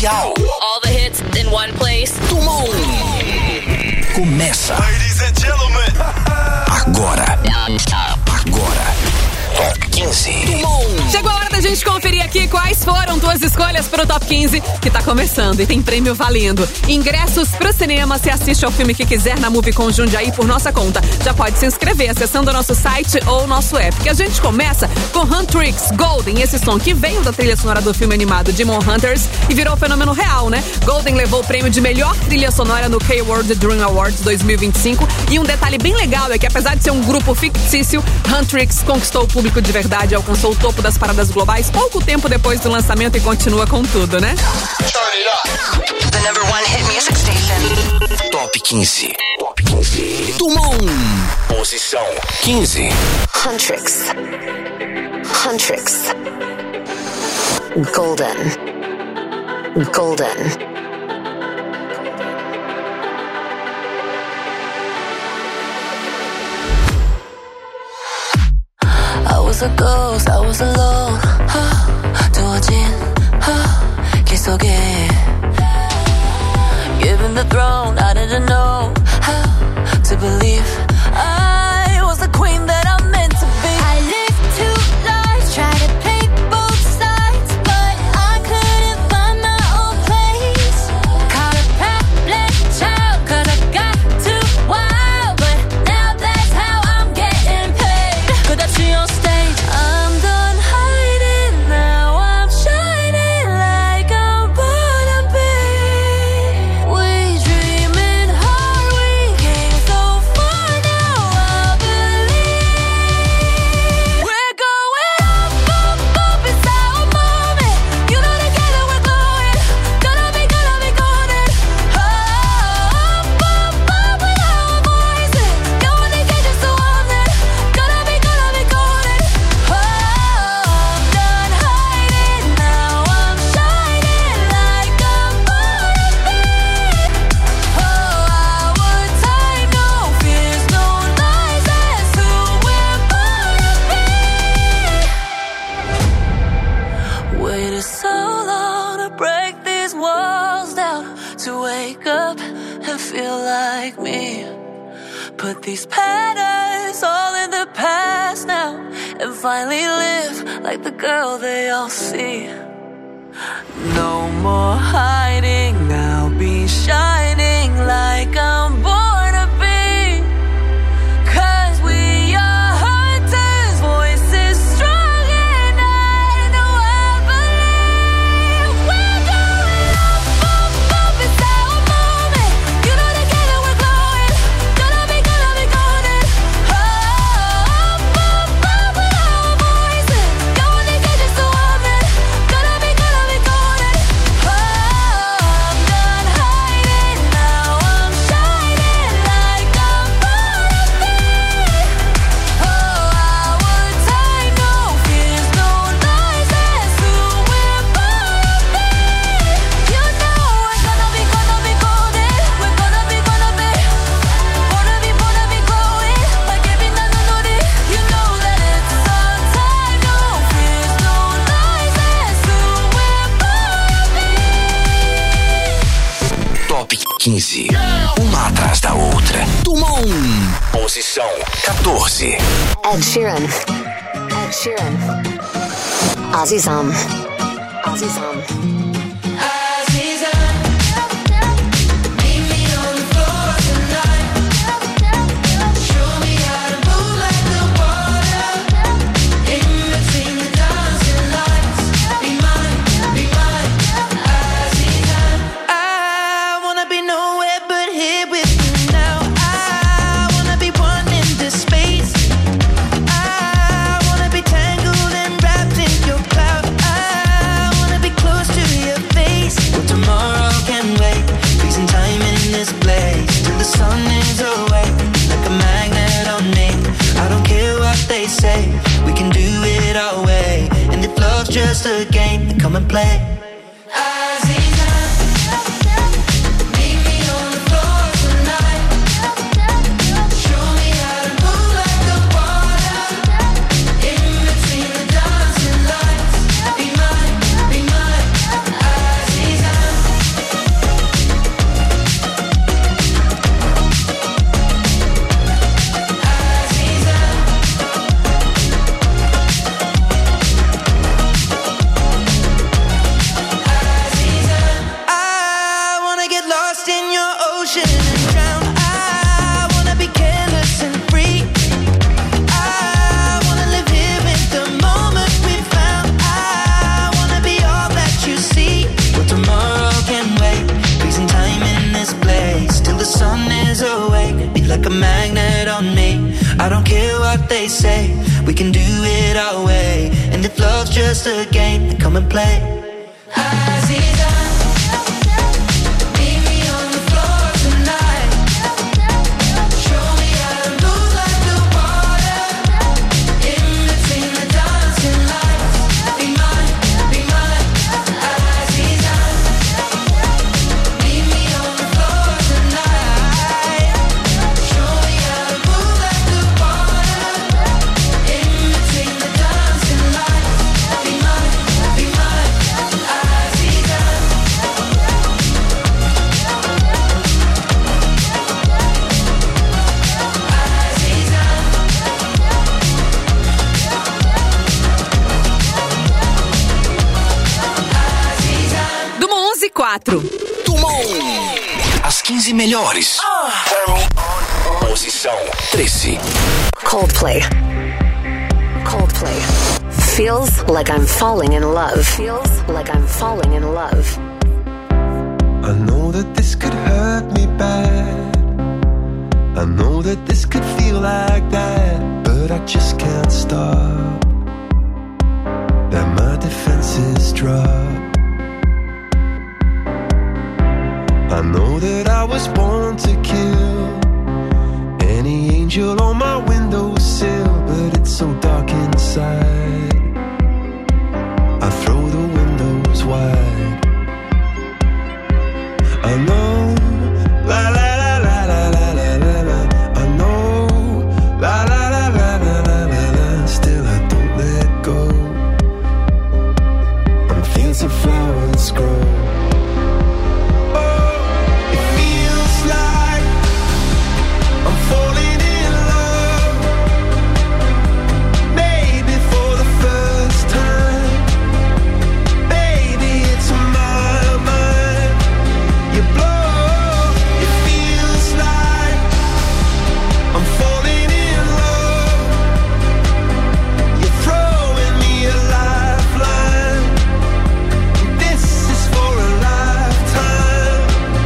especial. All the hits in one place. Tumon. Começa. Ladies and gentlemen. Agora. Top 15. Tumon. Chegou a hora da gente conferir aqui quais foram tuas escolhas pro Top 15, que tá começando e tem prêmio valendo. Ingressos pro cinema, você assiste ao filme que quiser na Movicon Jundiaí por nossa conta. Já pode se inscrever acessando o nosso site ou nosso app. Que a gente começa com Huntrix Golden, esse som que veio da trilha sonora do filme animado Demon Hunters e virou fenômeno real, né? Golden levou o prêmio de melhor trilha sonora no K-World Dream Awards 2025. E um detalhe bem legal é que, apesar de ser um grupo fictício, Huntrix conquistou o público de verdade, alcançou o topo das paradas globais pouco tempo depois do lançamento e continua com tudo, né? The number one hit music station. Top 15. Top 15. Tumon. Posição 15. Huntrix. Golden. I was a ghost, I was alone. 두어진 길 속에 given the throne, I didn't know how to believe I was the queen that I'm meant to be. I lived two lives, tried to play both sides, but I couldn't find my own place. Caught a problem child, 'cause I got too wild, but now that's how I'm getting paid. 끝없이 on stage, I'm done hiding, now I'm shining like I'm born to be. We dreaming hard, we came so far, now I believe. We're going up, it's our moment. You know together we're glowing, gonna be golden. Up with our voices, going to get you so often, gonna be golden. I'm done hiding, now I'm shining like I'm born to be. Our time, no fears, no lies, that's who we're born to be. waited so long to break these walls down, to wake up and feel like me. Put these patterns all in the past now, and finally live like the girl they all see. No more hiding, I'll be shining like I'm born to be. 'Cause we are hunters, voices strong, and I know I believe. We're going up, it's our moment. You know together we're glowing, gonna be golden. Up with our voices, going to get you so often, gonna be golden. I'm done hiding, now I'm shining like I'm born to be. Our time, no fears, no lies, that's who we're born to be. You know we're gonna be golden. We're gonna be glowing, like every night I know that. You know that it's our time, no fears, no lies, that's who we're born to be. Top 15. Uma atrás da outra. Tumon. Posição 14. Ed Sheeran. Azizam. I wanna be nowhere but here with you now. I wanna be one in this space. I wanna be tangled and wrapped in your cloud. I wanna be close to your face. Well, tomorrow can wait. Freezing time in this place till the sun is away, like a magnet on me. I don't care what they say, we can do it our way. And if love's just a game, then come and play. what they say. We can do it our way. And if love's just a game, then come and play. Aziza, meet me on the floor tonight. Show me how to move like the water. In between the dancing lights. Be mine, Aziza. Meet me on the floor tonight. Show me how to move like the water. In between the dancing lights. Be mine, Aziza. Do 11-4. As 15 melhores. Posição 13. Coldplay. Feels like I'm falling in love. I know that this could hurt me bad. I know that this could feel like that, but I just can't stop. That my defenses drop. I know that I was born to kill any angel on my windowsill, but it's so dark inside. I throw the windows wide. I know, la la la la la la la la la. I know, la la la la la la la la. Still I don't let go. On fields of flowers grow. Oh, it feels like I'm falling in love. Maybe for the first time. Baby, it's my mind. You blow, it feels like I'm falling in love. You're throwing me a lifeline. This is for a lifetime.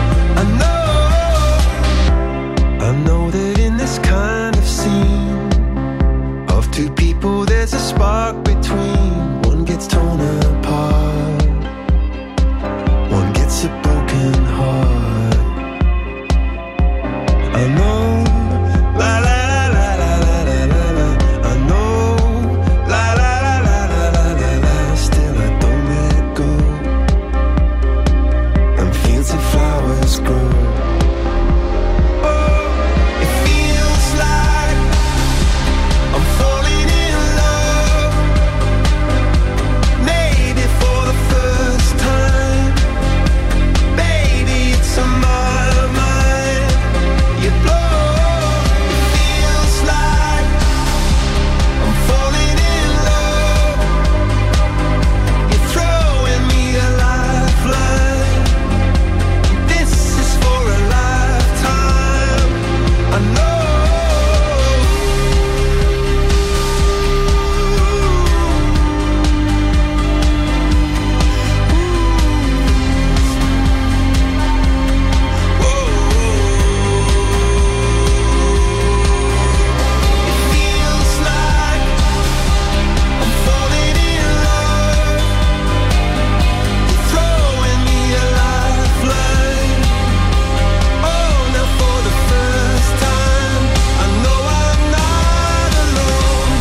I know that in this kind of scene of two people there's a spark between. One gets torn apart, one gets a broken heart. I know, la la la la la la la la. I know, la la la la la la la la. Still I don't let go. And fields of flowers grow. Oh, it feels like I'm falling in love. Maybe for the first time. Baby, it's on my mind. You blow, it feels like I'm falling in love. You're throwing me a lifeline. This is for a lifetime. I know. It feels like I'm falling in love. You're throwing me a lifeline. Oh, now for the first time, I know I'm not alone.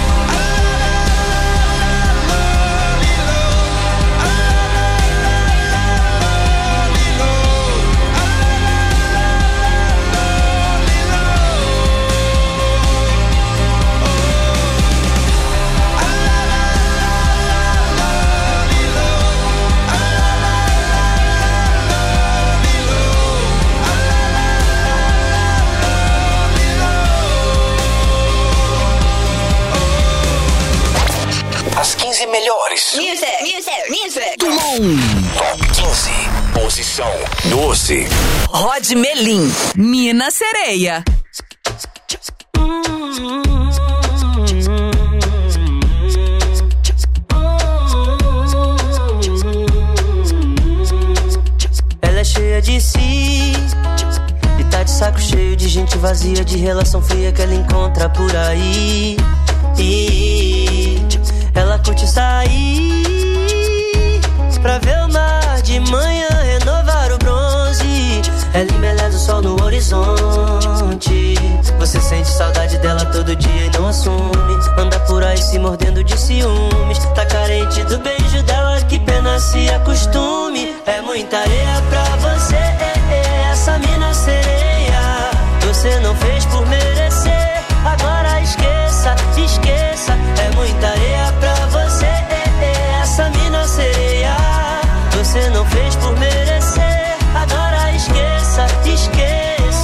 As 15 melhores. Do Top 15. Posição 12. Rod Melim, Mina Sereia. Ela é cheia de si e tá de saco cheio de gente vazia, de relação fria que ela encontra por aí. E ela curte sair pra ver o mar de manhã, renovar o bronze. Ela embeleza o sol no horizonte. Você sente saudade dela todo dia e não assume. Anda por aí se mordendo de ciúmes. Tá carente do beijo dela, que pena se acostume. É muita areia pra você, essa mina sereia. Você não fez por merecer, agora esqueça, esqueça. É muita areia pra você, essa mina sereia. Você não fez por merecer, agora esqueça, esqueça.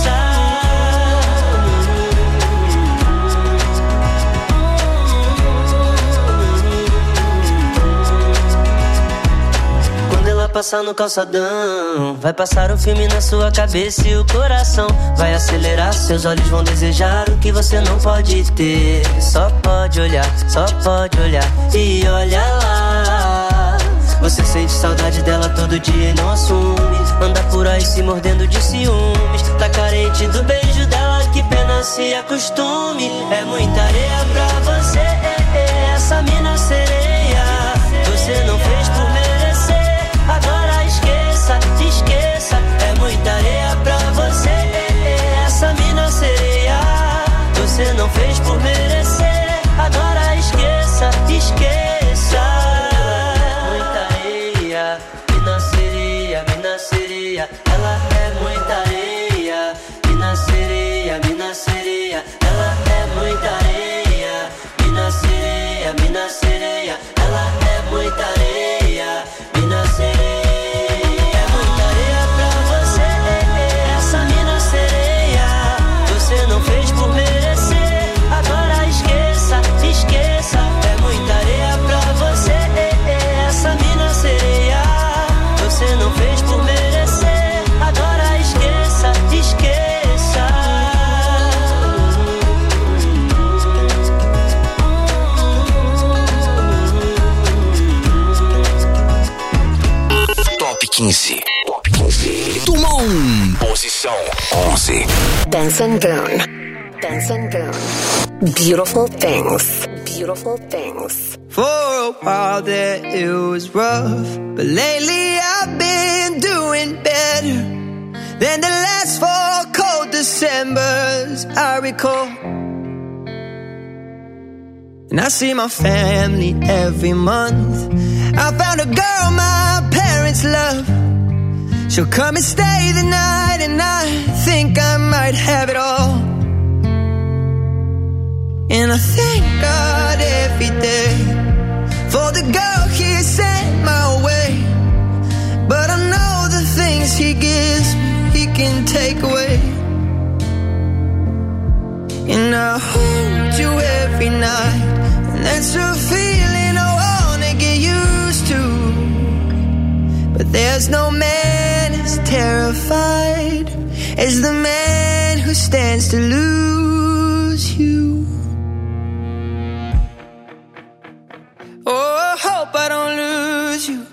Quando ela passar no calçadão, vai passar um filme na sua cabeça e o coração vai acelerar. Seus olhos vão desejar o que você não pode ter. Só pode olhar e olha lá. Você sente saudade dela todo dia e não assume. Anda por aí se mordendo de ciúmes. Tá carente do beijo dela, que pena se acostume. É muita areia pra você, essa mina sereia. Você não fez por merecer, agora esqueça, esqueça. É muita areia pra você, essa mina sereia. Você não fez por merecer, agora esqueça, esqueça. Mina sereia, ela é muita areia. Mina sereia, ela é muita areia. Mina sereia, ela é muita areia. Mina sereia, é muita areia pra você, essa mina sereia. Você não fez por merecer, agora esqueça, esqueça. É muita areia pra você, essa mina sereia. Você não fez por merecer, agora esqueça, esqueça. Top 15. Top 15. Tumon. Posição 11. Benson Boone. Benson Boone. Beautiful things. Beautiful things. For a while there it was rough, but lately I've been doing better than the last 4 cold Decembers I recall. And I see my family every month. I found a girl my parents love. She'll come and stay the night, and I think I might have it all. And I thank God every day for the girl He sent my way. But I know the things He gives me, He can take away. And I hold you every night, and that's a feeling I wanna get used to. But there's no man as terrified as the man who stands to lose you. Oh, I hope I don't lose you.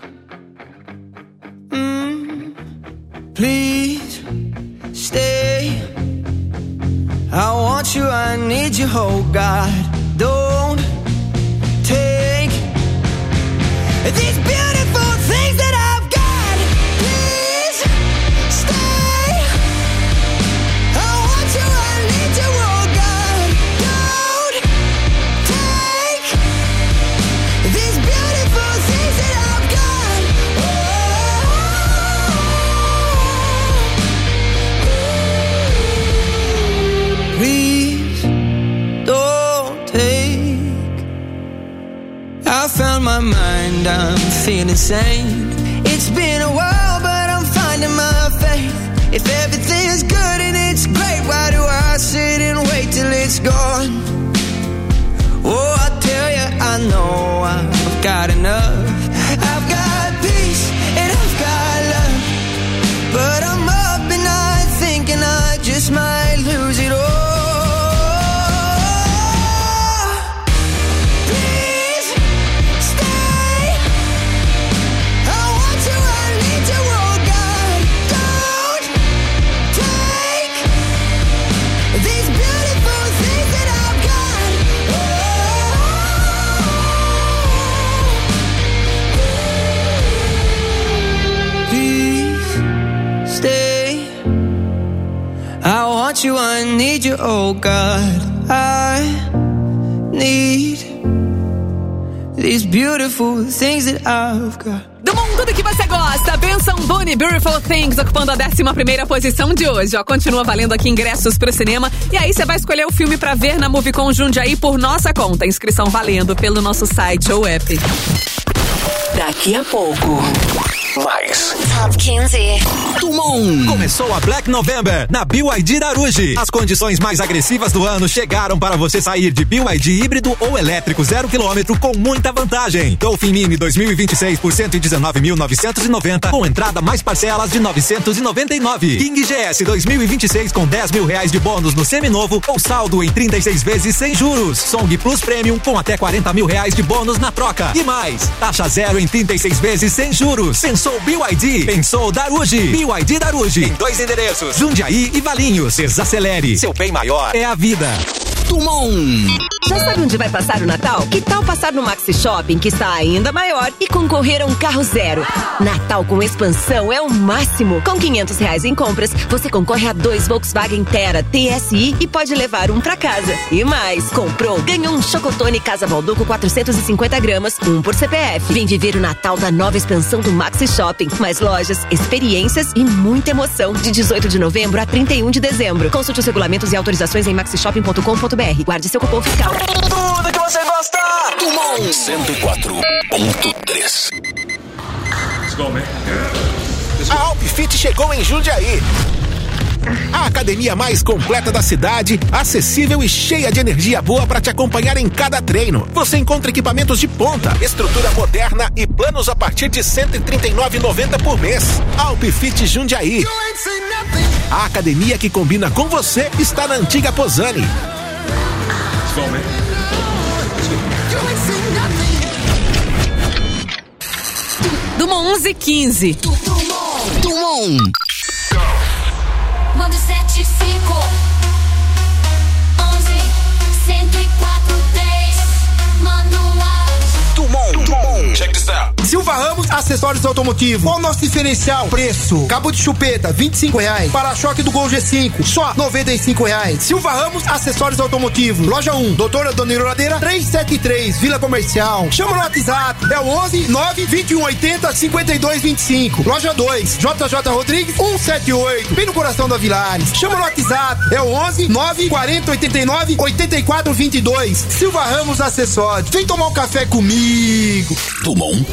Please stay. I want you, I need you, oh God. Don't take these beautiful things that I've got. Please stay. I want you, I need you, oh God. Don't take these beautiful things that I've got. Please don't take. I found my mind, I'm feeling sane. It's been a while, but I'm finding my faith. If everything's good and it's great, why do I sit and wait till it's gone? Oh, I tell you, I know I've got enough. I've got peace and I've got love, but I'm up at night thinking I just might lose it all. Please stay. I want you, I need you, oh God. Don't take these beautiful things that I've got. Oh. want you, I need you, oh God. I need these beautiful things that I've got. Do mundo que você gosta, Benson Boone, Beautiful Things, ocupando a 11ª posição de hoje. Ó, continua valendo aqui ingressos pro cinema. E aí você vai escolher o filme pra ver na Movicon Jundiaí por nossa conta. Inscrição valendo pelo nosso site ou app. Daqui a pouco, mais Top 15. Tumon. Começou a Black November na BYD Daruge. As condições mais agressivas do ano chegaram para você sair de BYD híbrido ou elétrico 0 km com muita vantagem. Dolphin Mini 2026 por 119.990 com entrada mais parcelas de 999. King GS 2026 com 10 mil reais de bônus no seminovo ou saldo em 36 vezes sem juros. Song Plus Premium com até 40 mil reais de bônus na troca. E mais, taxa zero em 36 vezes sem juros. Pensou BYD? Pensou Daruge. BYD Daruge. Em 2 endereços, Jundiaí e Valinhos. Desacelere. Seu bem maior é a vida. Tumon. Já sabe onde vai passar o Natal? Que tal passar no Maxi Shopping, que está ainda maior, e concorrer a um carro zero? Natal com expansão é o máximo. Com R$500 em compras, você concorre a 2 Volkswagen Terra TSI e pode levar um pra casa. E mais, comprou, ganhou um Chocotone Casa Valduco 450 gramas, 1 por CPF. Vem viver o Natal da nova expansão do Maxi Shopping. Mais lojas, experiências e muita emoção. De 18 de novembro a 31 de dezembro. Consulte os regulamentos e autorizações em maxishopping.com.br. Guarde seu cupom fiscal. Tudo que você gosta. Tumon 104.3. A Alpfit chegou em Jundiaí. A academia mais completa da cidade, acessível e cheia de energia boa para te acompanhar em cada treino. Você encontra equipamentos de ponta, estrutura moderna e planos a partir de R$ 139,90 por mês. Alpfit Jundiaí. A academia que combina com você está na antiga Posani. Dumont 11:15. Tumon. Manda 75 11 104 10. Manda um áudio. Tumon. Check this out. Silva Ramos, acessórios automotivos. Qual o nosso diferencial? Preço. Cabo de chupeta, R$25. Para-choque do Gol G5, só R$95. Silva Ramos, acessórios automotivos. Loja 1, Doutora Dona Ladeira, 373, Vila Comercial. Chama no WhatsApp, é o 11 92180 5225. Loja 2, JJ Rodrigues, 178, bem no coração da Vilares. Chama no WhatsApp, é o 11 940 89 84 22. Silva Ramos Acessórios. Vem tomar um café comigo. Tumon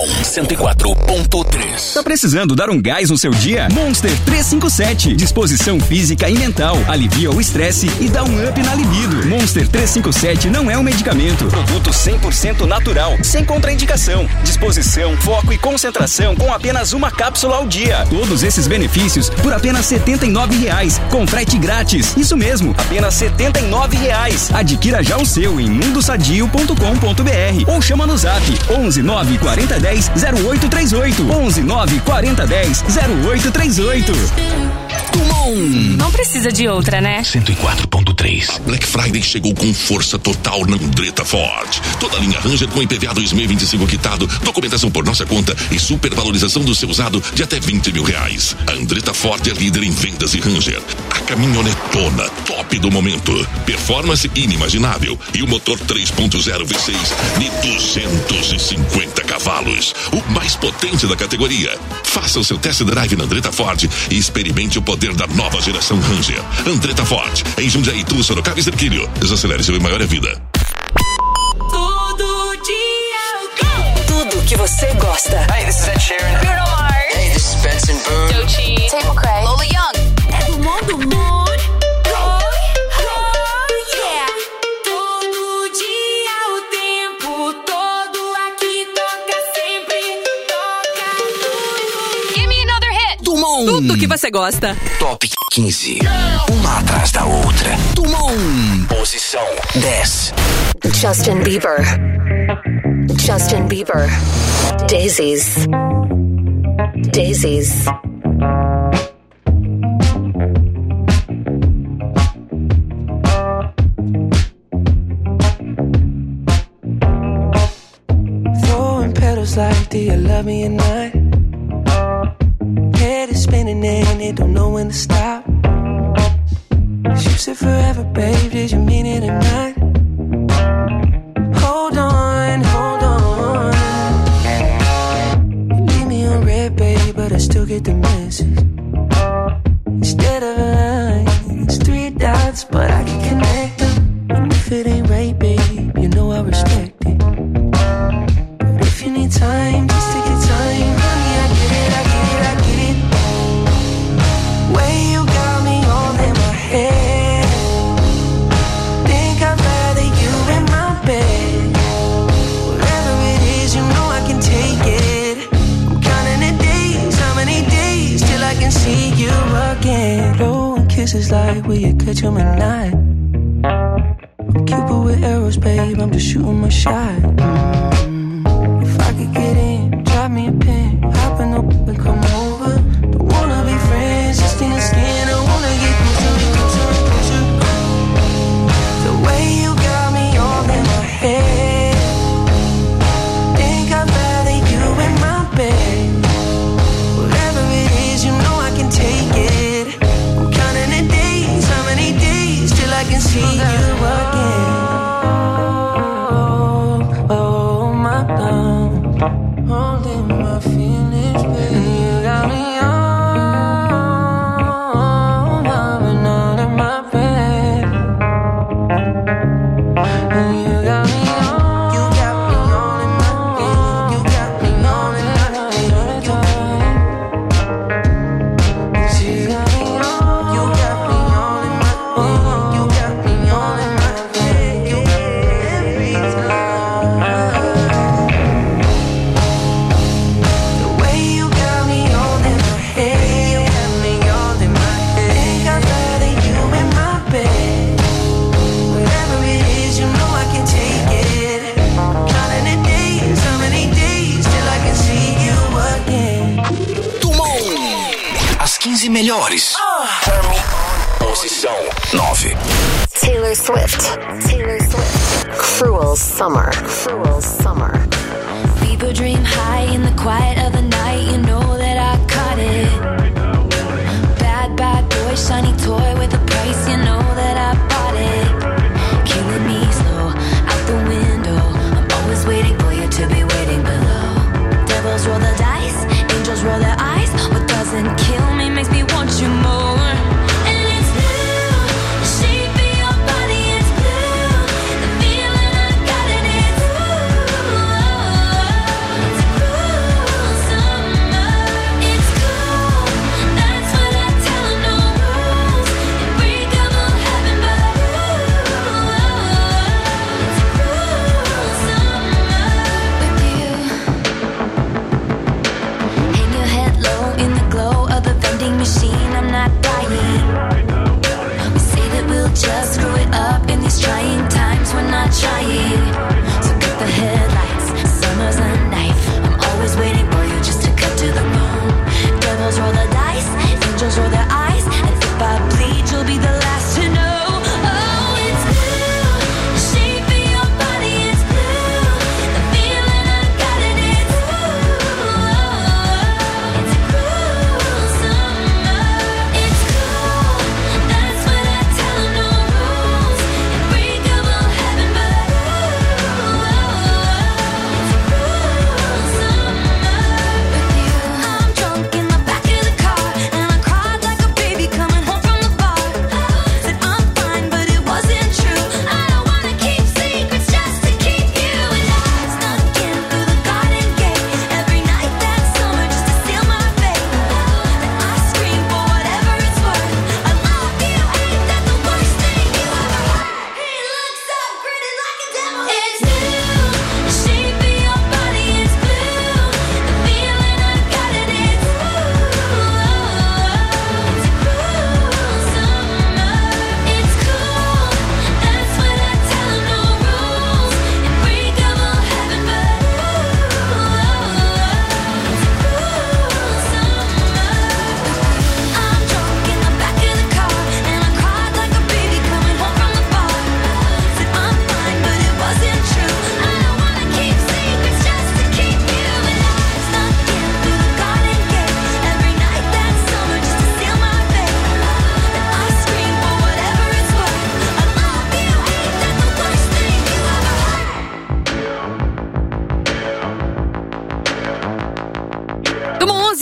104.3. Tá precisando dar um gás no seu dia? Monster 357. Disposição física e mental. Alivia o estresse e dá um up na libido. Monster 357 não é um medicamento. Produto 100% natural, sem contraindicação. Disposição, foco e concentração com apenas uma cápsula ao dia. Todos esses benefícios por apenas R$ 79,00. Com frete grátis. Isso mesmo, apenas R$ 79,00. Adquira já o seu em mundosadio.com.br ou chama no zap 11 9 40 10 0838. 11 9 40 10 0838. Tumon. Não precisa de outra, né? 104.3. A Black Friday chegou com força total na Andretta Ford. Toda a linha Ranger com IPVA 2025 quitado, documentação por nossa conta e supervalorização do seu usado de até R$20 mil. A Andretta Ford é líder em vendas e Ranger. A caminhonetona top do momento. Performance inimaginável e o motor 3.0 V6 de 250 cavalos. O mais potente da categoria. Faça o seu test drive na Andretta Ford e experimente o poder da nova geração Ranger. Andretta Ford, em Jundiaí, Sorocaba e Cerquilho. Desacelere seu maior vida. Todo dia Tudo que você gosta. Hey, this is Ed Sheeran. Bruno Mars. Hey, this is Benson Boone. Doechii. Tate McRae. Lola Young. É do mundo, mundo. Yeah. Todo dia, o tempo todo aqui toca sempre. Toca tudo. Give me another hit. Tumon. Tudo que você gosta. Top 15. Uma atrás da outra. Tumon. Posição 10. Justin Bieber. Justin Bieber. Daisies. Daisies. Throwing petals like, do you love me or not? Head is spinning and it don't know when to stop. promise it forever, babe. Did you mean it or not? Hold on, hold on. You leave me on red, babe, but I still get the message. Instead of a line, it's 3 dots, but I can connect them. And if it ain't right, babe, you know I respect it. But if you need time, just take your time, honey. I get it, I get it, I get it. Way you got me all in my head. Think I'd rather you in my bed. Whatever it is, you know I can take it. I'm counting the days, how many days till I can see you again. Blowing kisses like will you catch 'em or not? I'm Cupid with arrows, babe, I'm just shooting my shot. If I could get in, drop me a pin, hop in the whip and come over. Don't wanna be friends, just in the skin, I wanna get closer, closer. The way you got me all in my head. Think I'd rather you in my bed. Whatever it is, you know I can take it. I'm counting the days, how many days till I can see you again. Oh, my love, holding my feelings, baby. You got me on, loving all in my bed. You got me on, you got me on in my bed. You got me on in my bed. You got me on, you got me on in my bed. You got me on in my bed. You every time. The way you got me all in my head. You got me all in my head. Think I'd rather you in my bed. Whatever it is, you know I can take it. Counting the days, how many days till I can see you again. Tumon. As 15 melhores. Posição 9. Taylor Swift. Taylor Swift. Cruel Summer. Cruel Summer. People dream high in the quiet of the night. You know that I caught it. Bad, bad boy, shiny toy with a price. You know that I bought it. Killing me slow, out the window. I'm always waiting for you to be waiting below. Devils roll the dice, angels roll their eyes. What doesn't kill me makes me want you more. And it's blue, the shape of your body is blue. The feeling I got it is ooh, it's cruel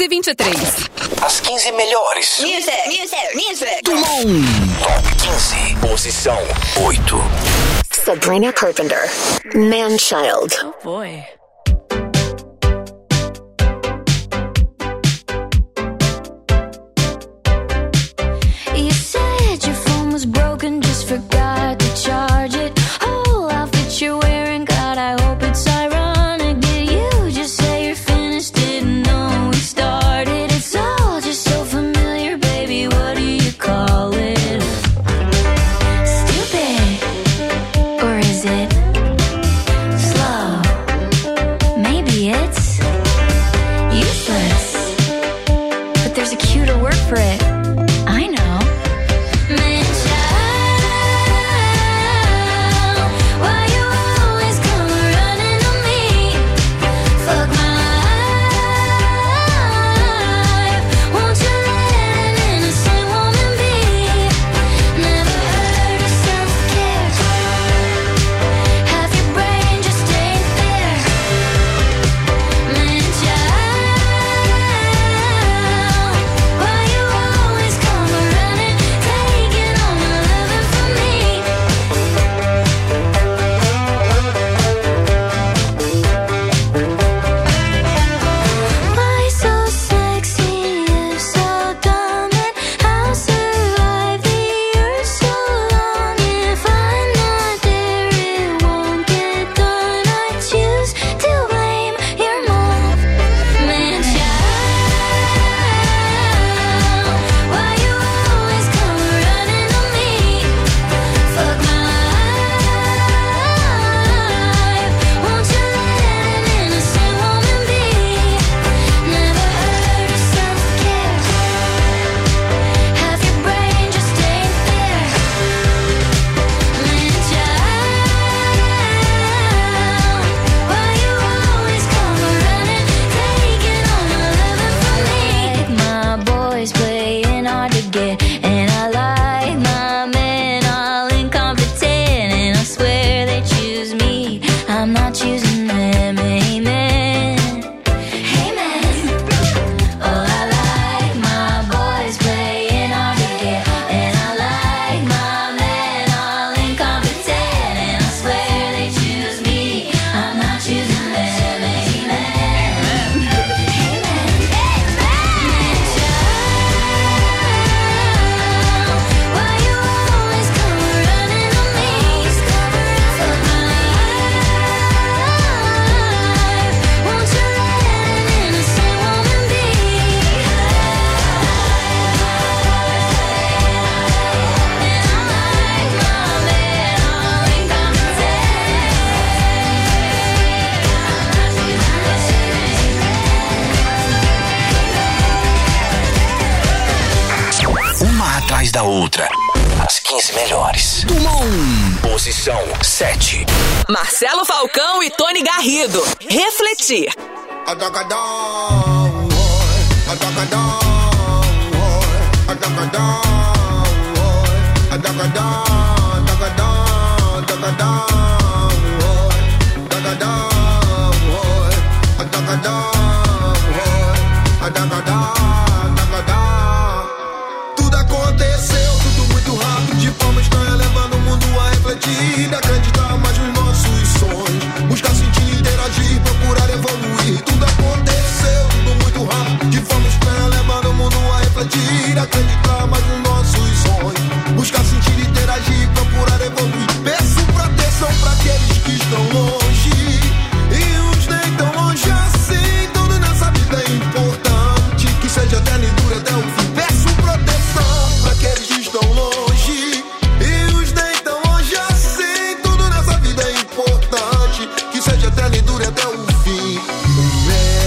15h23. As 15 melhores. Music. Do Mundo. Top 15. Posição 8. Sabrina Carpenter. Man-Child. Oh boy. You said your phone was broken, just forgot to charge it. Whole outfit you're wearing, God, I hope it's ironic. Did you just say you're finished? Didn't know we started. It's all just so familiar, baby. What do you call it? Stupid, or is it slow? Maybe it's useless, but there's a cuter word for it. I know. Man-child, why you always come running to me? Fuck my life. Won't you let an innocent woman be? Never heard of self-care. Half your brain just ain't there. Man-child, why you always come running, taking all my loving from me? Why so sexy if so dumb? And how survive the earth so long? If I'm not there, it won't get done. I choose to blame your mom. Man-child, why you always come running to me? Fuck my life. Won't you let an innocent woman be? Never heard of self-care. Half your brain just ain't there. Man-child, why you always come running, taking all my loving from me? My boys playing hard to get, and I like my men all incompetent, and I swear they choose me, I'm not choosing them. Amen. Amen. Oh, I like my boys playing hard to get, and I like my men all incompetent, and I swear they choose me, I'm not choosing them. Amen. Why you always come running to me? Fuck my life. Won't you let an innocent woman be? Uma atrás da outra. As 15 melhores. Do Mundo. Posição 7. Marcelo Falcão e Tony Garrido. Refletir. Tudo aconteceu, tudo muito rápido, de forma estranha, levando o mundo a refletir, acreditar mais nos nossos sonhos, buscar sentir, interagir, procurar evoluir. Tudo aconteceu, tudo muito rápido, de forma estranha, levando o mundo a refletir, acreditar mais nos nossos sonhos, buscar sentir, interagir, procurar evoluir. Peço proteção para aqueles que estão longe e uns nem tão longe assim. Tudo nessa vida é importante, que seja eterno e dure até o fim. Peço proteção para aqueles que estão longe e os nem tão longe assim. Tudo nessa vida é importante, que seja eterno e dure até o fim.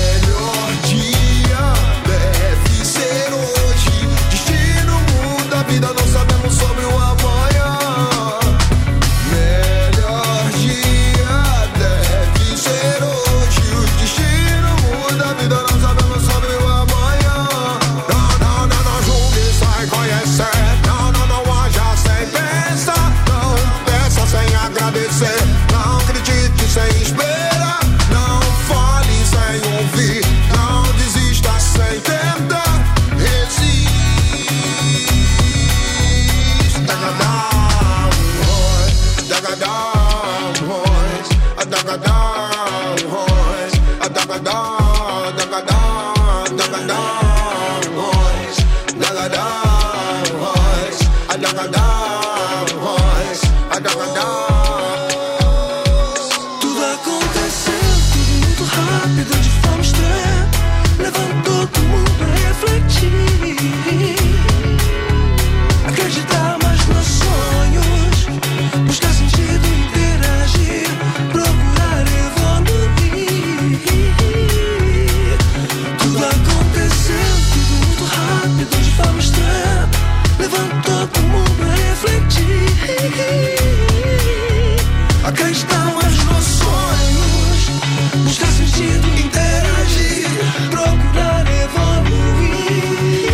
Tudo aconteceu, tudo muito rápido, de forma estranha. Levantou todo mundo a refletir. Acreditar mais nos sonhos, buscar sentido, interagir, procurar evoluir. Tudo aconteceu, tudo muito rápido, de forma estranha. Levantou todo mundo a refletir. Acreditar mais nos sonhos, buscar sentido, interagir, procurar evoluir.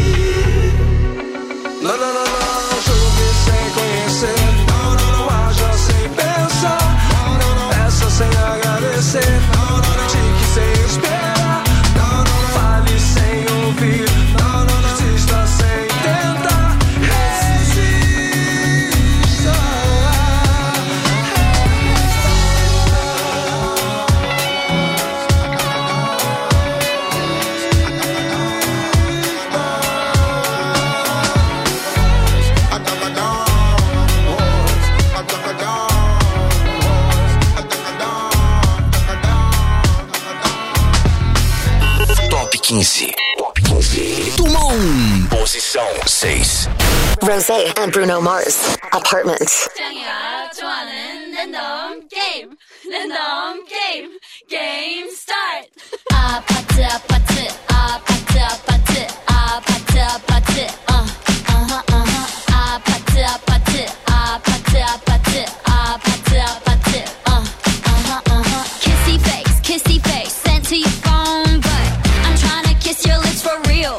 Não, não, não, não, chover sem conhecer. Não, não, não, haja sem pensar. Não, não, não, essa sem agradecer. Não, não, não, critique sem esperar. Não, não, não, fale sem ouvir. Não, não, não, desista sem tentar. Resista. Top 15. Top 15. Tumon. Posição 6. Rosé and Bruno Mars. Apartment. 짱이야 좋아하는 랜덤 게임 랜덤 게임 게임 스타트 아파트 아파트 아파트 아파트 아파트 아파트 아파트 아파트 아파트 아파트 아파트 아파트 kissy face sent to your phone but I'm trying to kiss your lips for real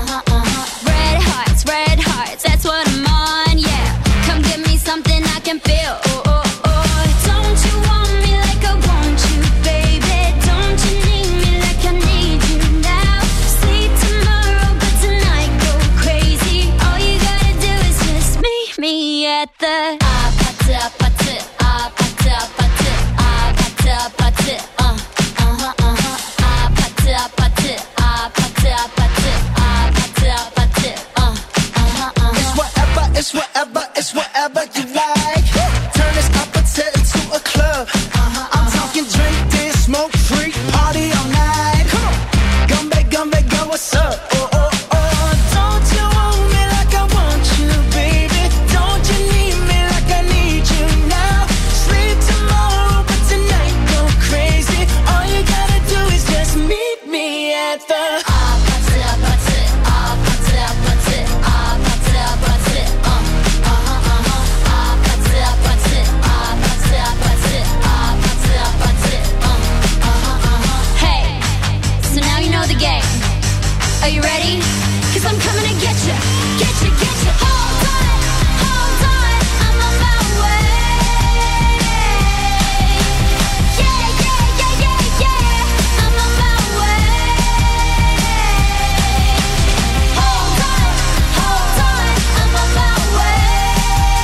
red hearts that's what I'm on yeah come give me something I can feel don't you want me like I want you baby don't you need me like I need you now sleep tomorrow but tonight go crazy all you gotta do is just meet me at the 아파트 아파트 아파트 아파트 아파트 아파트 아파트 아파트 아파트 아파트 아파트 It's whatever you like. Turn this opposite into a club. I'm talking drink, dance, smoke, freak, party all night. Come back, go, what's up? Don't you want me like I want you, baby? Don't you need me like I need you now? Sleep tomorrow, but tonight go crazy. All you gotta do is just meet me at the 아파트 아파트 아파트 아파트 아파트 아파트 아파트 아파트 아파트 아파트 Hey, so now you know the game. Are you ready? 'Cause I'm coming to get you, get you, get you. Hold on, I'm on my way. Yeah, I'm on my way. Hold on, I'm on my way.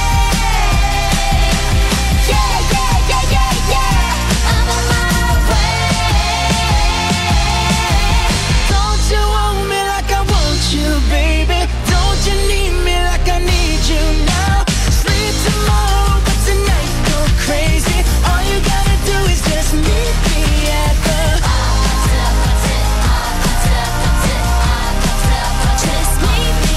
Yeah, I'm on my way. Don't you want me like I want you, baby? Don't you need me like I need you now? Sleep tomorrow, but tonight go crazy. All you gotta do is just meet me at the Just meet me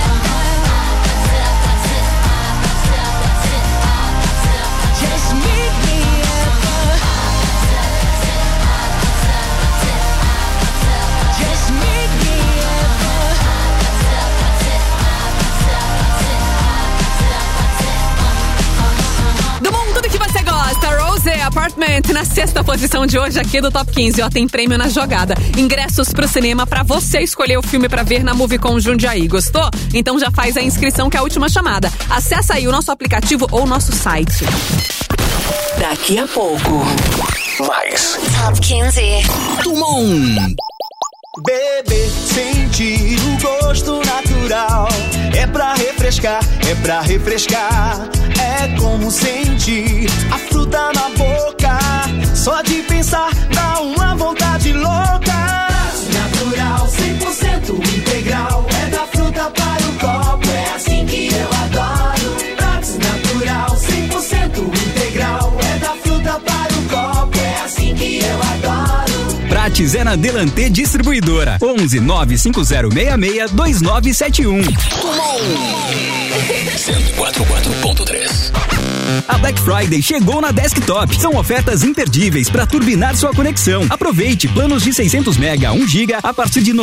just meet me at the just meet me Do mundo, tudo que você gosta. Rosé Apartment na sexta posição de hoje aqui do Top 15. Ó, tem prêmio na jogada. Ingressos pro cinema pra você escolher o filme pra ver na Movicon Jundiaí. Gostou? Então já faz a inscrição que é a última chamada. Acessa aí o nosso aplicativo ou o nosso site. Daqui a pouco. Mais. Top 15. Tumon. Beber, sentir o gosto natural. É pra refrescar, é pra refrescar. É como sentir a fruta na boca. Só de pensar dá uma vontade Grátis é na Delantê Distribuidora. 11 95066 2971. 104.3. A Black Friday chegou na Desktop. São ofertas imperdíveis para turbinar sua conexão. Aproveite planos de 600 mega 1 giga a partir de R$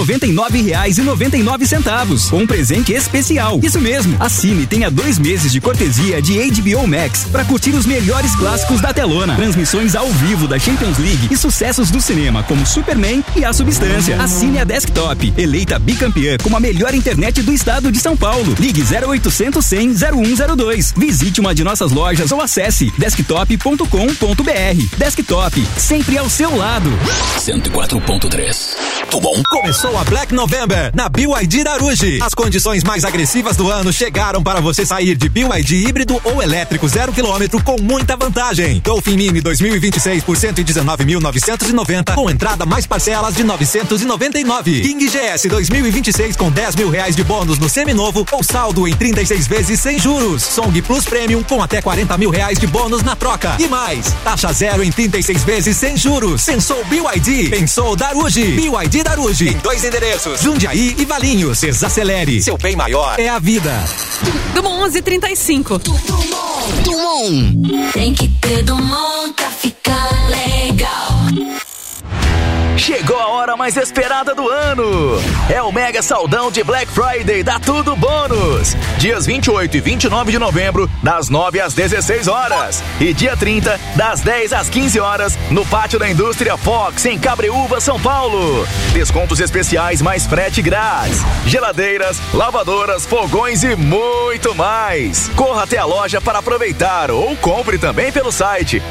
99,99, com um presente especial. Isso mesmo, assine e tenha 2 meses de cortesia de HBO Max para curtir os melhores clássicos da telona, transmissões ao vivo da Champions League e sucessos do cinema como Superman e A Substância. Assine a Desktop, eleita bicampeã como a melhor internet do estado de São Paulo. Ligue 0800 100 0102. Visite uma de nossas lojas ou acesse desktop.com.br. Desktop, sempre ao seu lado. 104.3. Tudo bom? Começou a Black November na BYD Daruji. As condições mais agressivas do ano chegaram para você sair de BYD híbrido ou elétrico 0 km com muita vantagem. Dolphin Mini 2026 por 119.990 com entrada mais parcelas de 999. King GS 2026 com 10 mil reais de bônus no seminovo ou saldo em 36 vezes sem juros. Song Plus Premium com até 40 mil reais de bônus na troca. E mais, taxa zero em 36 vezes sem juros. Pensou BYD? Pensou Daruji. BYD Daruji. Em 2 endereços, Jundiaí e Valinhos. Desacelere. Seu bem maior é a vida. Dumont 11:35. Dumont. Tem que ter Dumont pra ficar legal. Chegou a hora mais esperada do ano. É o mega saldão de Black Friday da Tudo Bônus. Dias 28 e 29 de novembro, das 9 às 16 horas. E dia 30, das 10 às 15 horas, no Pátio da Indústria Fox, em Cabreúva, São Paulo. Descontos especiais mais frete grátis. Geladeiras, lavadoras, fogões e muito mais. Corra até a loja para aproveitar ou compre também pelo site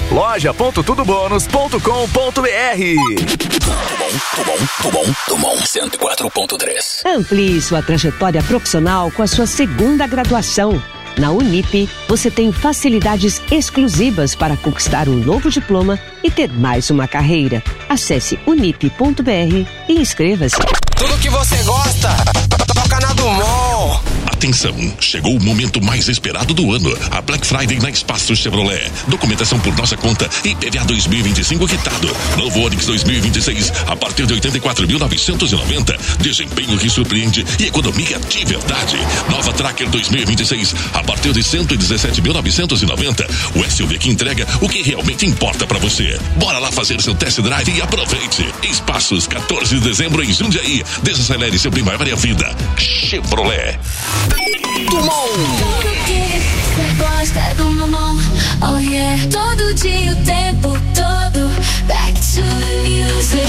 loja.tudobonus.com.br. Dumont 104.3. Amplie sua trajetória profissional com a sua segunda graduação. Na Unip, você tem facilidades exclusivas para conquistar um novo diploma e ter mais uma carreira. Acesse unip.br e inscreva-se. Tudo que você gosta, toca na Dumont. Atenção, chegou o momento mais esperado do ano. A Black Friday na Espaço Chevrolet. Documentação por nossa conta e IPVA 2025 quitado. Novo Onix 2026 a partir de 84.990. Desempenho que surpreende e economia de verdade. Nova Tracker 2026 a partir de 117.990. O SUV que entrega o que realmente importa pra você. Bora lá fazer seu test drive e aproveite. Espaços 14 de dezembro em Jundiaí. Desacelere seu bem maior e a vida. Chevrolet. Dumont. Tudo que você gosta do Dumont. Oh yeah. Todo dia, o tempo todo. Back to music.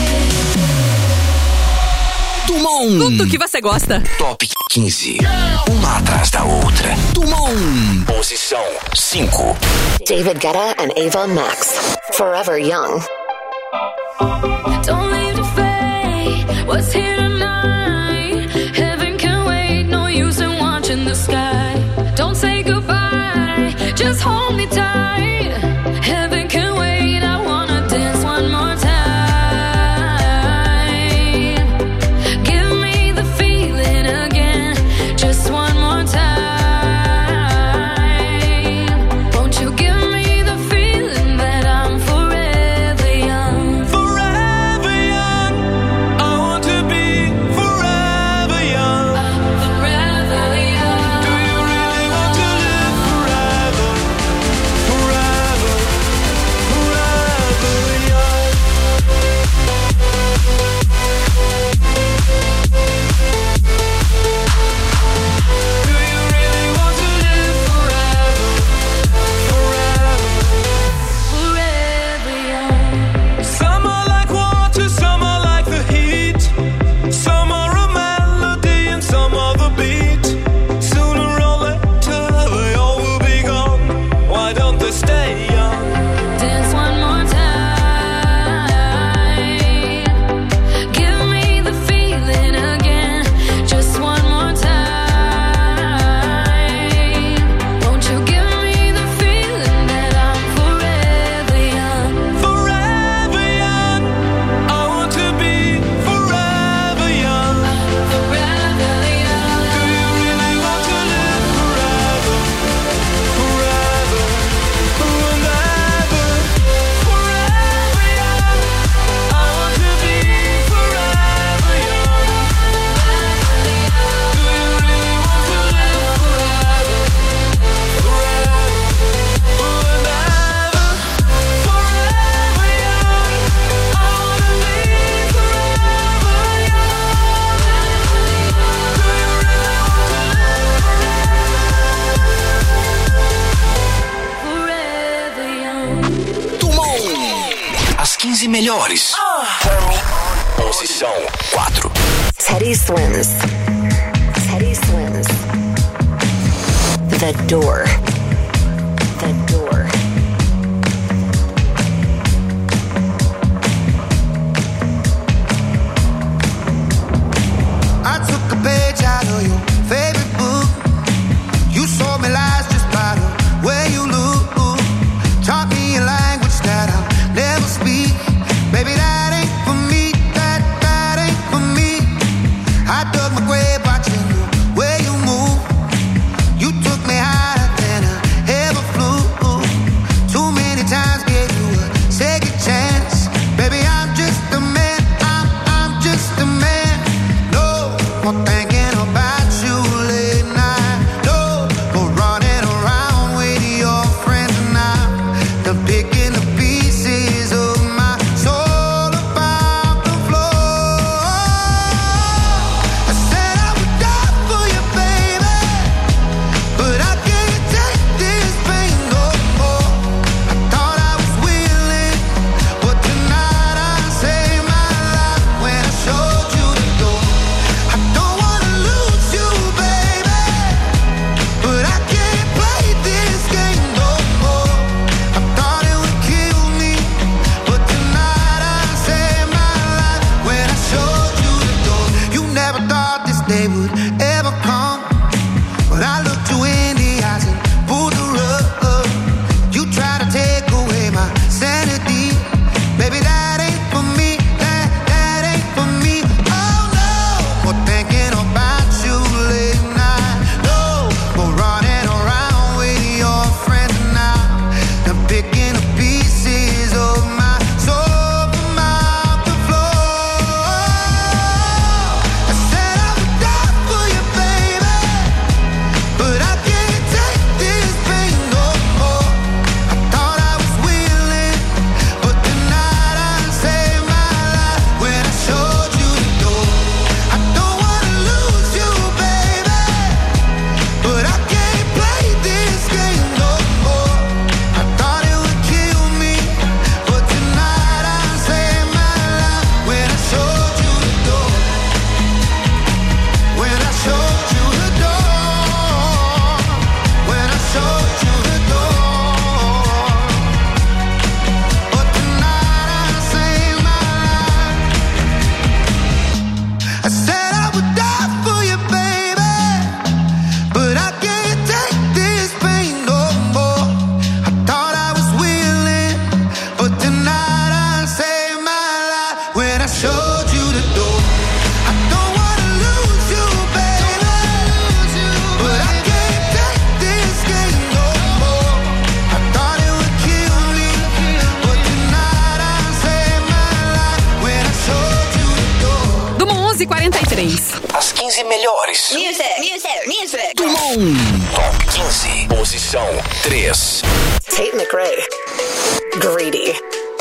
Dumont. Tudo que você gosta. Top 15. Uma atrás da outra. Dumont. Posição 5. David Guetta and Avon Max. Forever Young. Don't leave the fate. What's here tonight? Heaven can wait. No use in watching the sky. Don't say goodbye. Just hold me tight. Heaven can wait. I wanna dance one more time. Give me the feeling again. Just one more time. Won't you give me the feeling that I'm forever young? Forever young. melhores. Posição 4. Teddy Swims. Teddy Swims. The Door. The Door. I took a page out of your favorite book. You sold me lies just by the way you look. Taught me a language that I'll never speak. Baby, that ain't for me. That ain't for me. I dug my grave watching the way you move. You took me higher than I ever flew. Too many times gave you a second chance. Baby, I'm just a man. I'm just a man. No more thinking about you late night. No more running around with your friends now. The picking the pieces of my soul about the floor. I said I would die for you, baby, but I can't take this pain no more. I thought I was willing, but tonight I saved my life when I showed you the door. I don't wanna lose you, baby, but I can't play this game no more. I thought it would kill me, but tonight I saved my life when I showed you the door. You never thought this day would ever come, but I looked you in the eyes and pulled the rug. You try to take away my sanity, baby, that ain't for me. That ain't for me. Oh no, more thinking about you late night. No more running around with your friends now. I'm picking up pieces of my soul from out the floor. I said I would die for you, baby, but I can't take this pain no more. I thought I was willing, but tonight I saved my life when I showed you the door. I don't wanna lose you, baby, but I can't play this game no more. I thought it would kill me, but tonight I saved my life when I showed you the door. When I showed you the door. When I showed you the door. But tonight I saved my life. I said I would die for you, baby, but I can't take this pain no more. I thought I was willing, but tonight I saved my life when I showed you the door. I don't wanna lose you, baby, but I can't take this game no more. I thought it would kill me, but tonight I saved my life when I showed you the door. Do 11:43. As 15 melhores. Music. Do mundo. Top 15. Posição 3. Tate McRae. Greedy.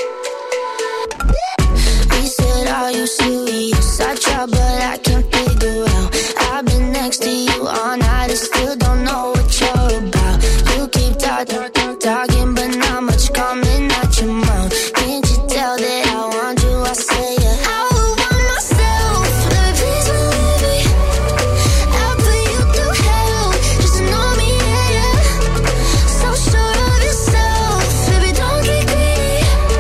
He said, are you serious? I try, but I can't figure out. I've been next to you all night and still don't know what you're about. You keep talking, but not much coming out your mouth. Can't you tell that I want you? I say, yeah. I would want myself. Let me please believe me. I'll put you through hell. Just to know me, yeah, yeah. So sure of yourself. Baby, don't get greedy.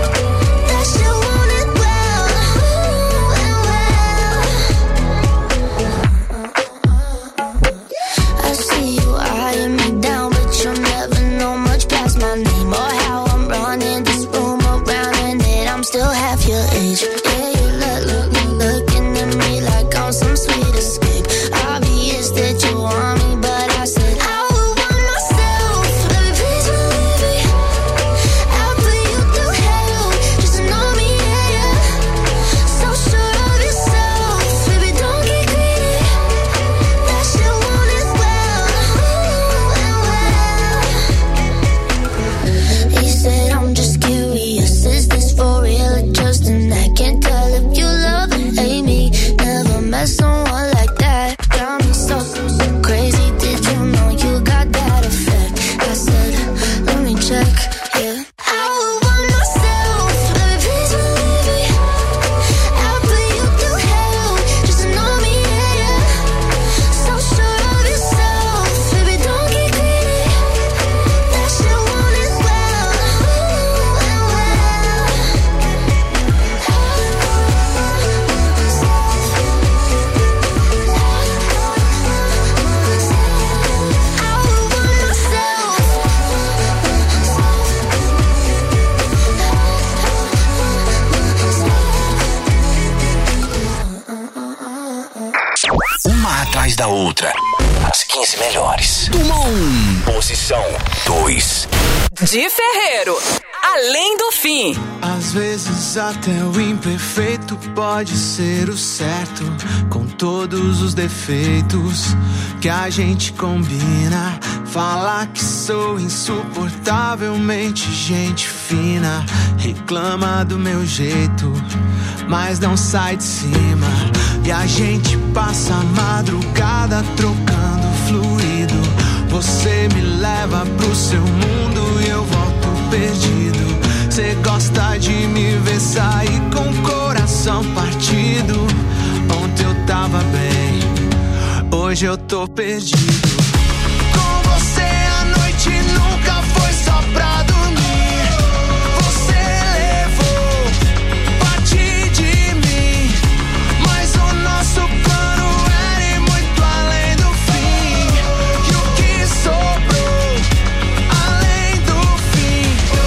uma atrás da outra. As 15 melhores. Tumon. Posição 2. De Ferreiro, Além do Fim. Às vezes até o imperfeito pode ser o certo, com todos os defeitos que a gente combina. Falar que sou insuportavelmente gente fina, reclama do meu jeito, mas não sai de cima. E a gente passa a madrugada trocando fluido. Você me leva pro seu mundo e eu volto perdido. Cê gosta de me ver sair com o coração partido. Ontem eu tava bem, hoje eu tô perdido. Com você a noite nunca foi só pra dormir. Você levou parte de mim, mas o nosso plano era ir muito além do fim. E o que sobrou além do fim?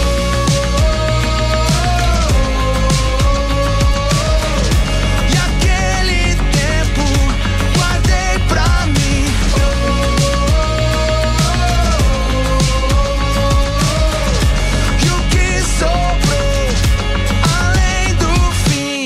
E aquele tempo guardei pra mim. E o que sobrou além do fim?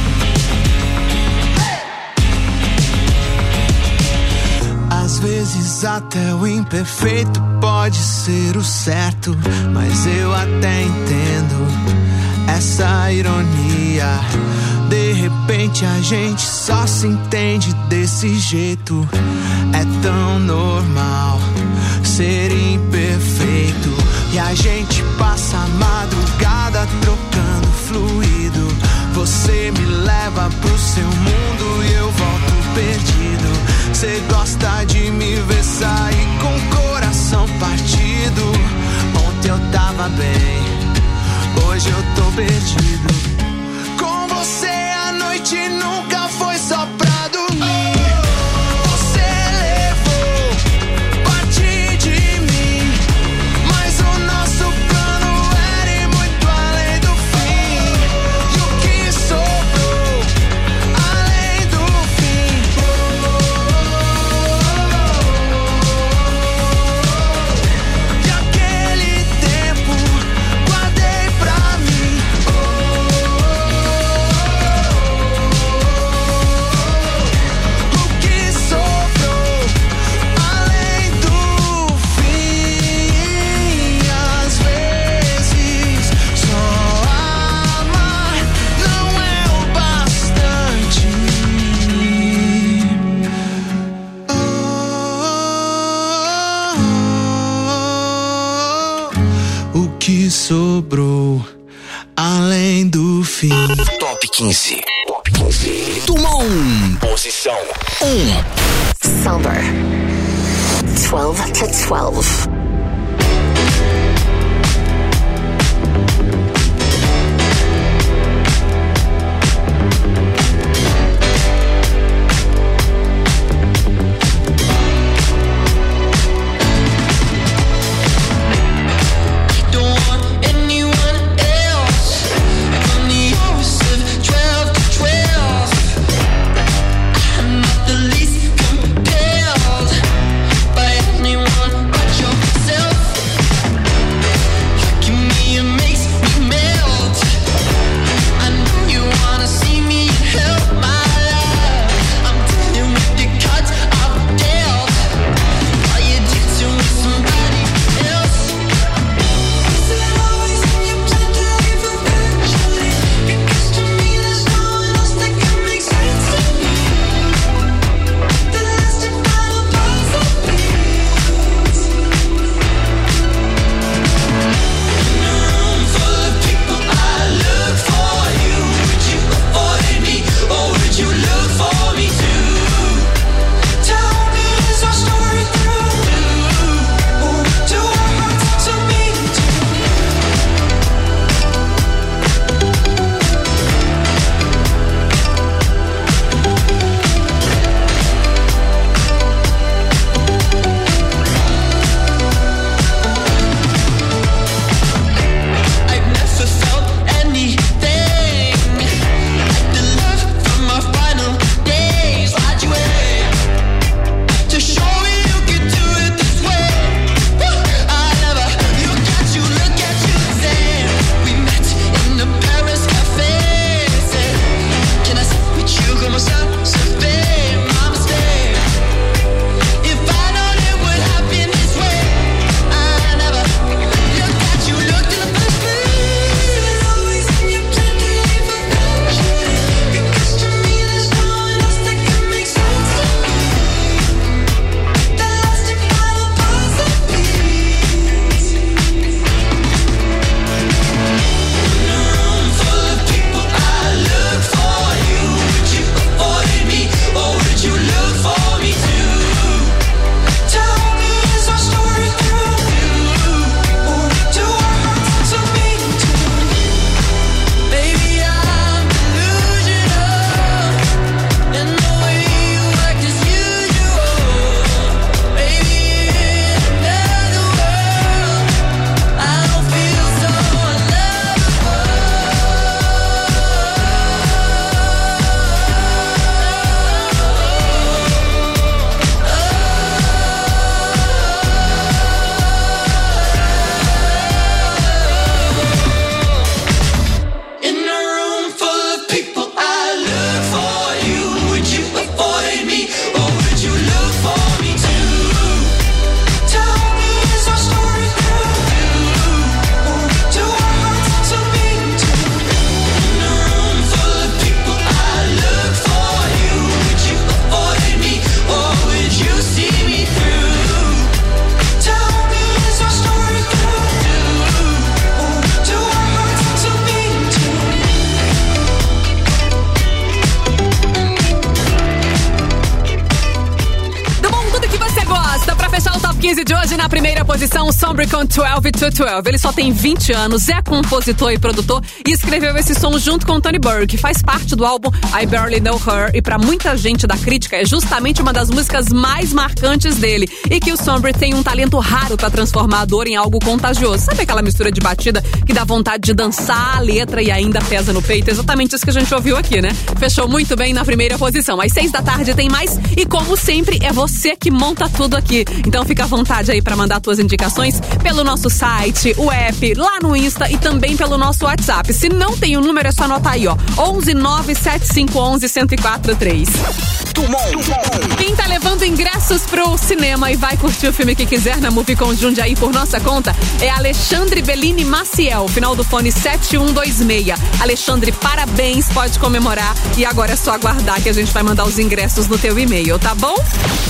Às vezes até o imperfeito pode ser o certo, mas eu até entendo essa ironia. De repente a gente só se entende desse jeito. É tão normal ser imperfeito. E a gente passa a madrugada trocando fluido. Você me leva pro seu mundo e eu volto perdido. Cê gosta de me ver sair com o coração partido. Ontem eu tava bem, hoje eu tô perdido. Com você a noite nunca foi só pra dormir. Você levou parte de mim, mas o nosso plano era ir muito além do fim. E o que sobrou além do fim? E aquele tempo guardei pra mim. O que sobrou além do fim? Às vezes só amar não é o bastante. O que sobrou além do fim? Top 15. Top 15. Tumon. Posição 1. Somber. 12 to 12. Don't want anyone else on the horse of 12 to 12. I'm not the least compelled by anyone but yourself. 15 de hoje, na primeira posição, Sombre com 12 to 12. Ele só tem 20 anos, é compositor e produtor e escreveu esse som junto com Tony Burke, que faz parte do álbum I Barely Know Her, e pra muita gente da crítica é justamente uma das músicas mais marcantes dele, e que o Sombre tem um talento raro pra transformar a dor em algo contagioso. Sabe aquela mistura de batida que dá vontade de dançar a letra e ainda pesa no peito? Exatamente isso que a gente ouviu aqui, né? Fechou muito bem na primeira posição. Às 6 da tarde tem mais, e como sempre, é você que monta tudo aqui. Então fica à vontade aí pra mandar tuas indicações pelo nosso site, o app, lá no Insta e também pelo nosso WhatsApp. Se não tem o número, é só anotar aí, ó. 11975111043. Quem tá levando ingressos pro cinema e vai curtir o filme que quiser na Movicon Jundiaí por nossa conta é Alexandre Bellini Maciel, final do fone 7126. Alexandre, parabéns, pode comemorar, e agora é só aguardar que a gente vai mandar os ingressos no teu e-mail, tá bom?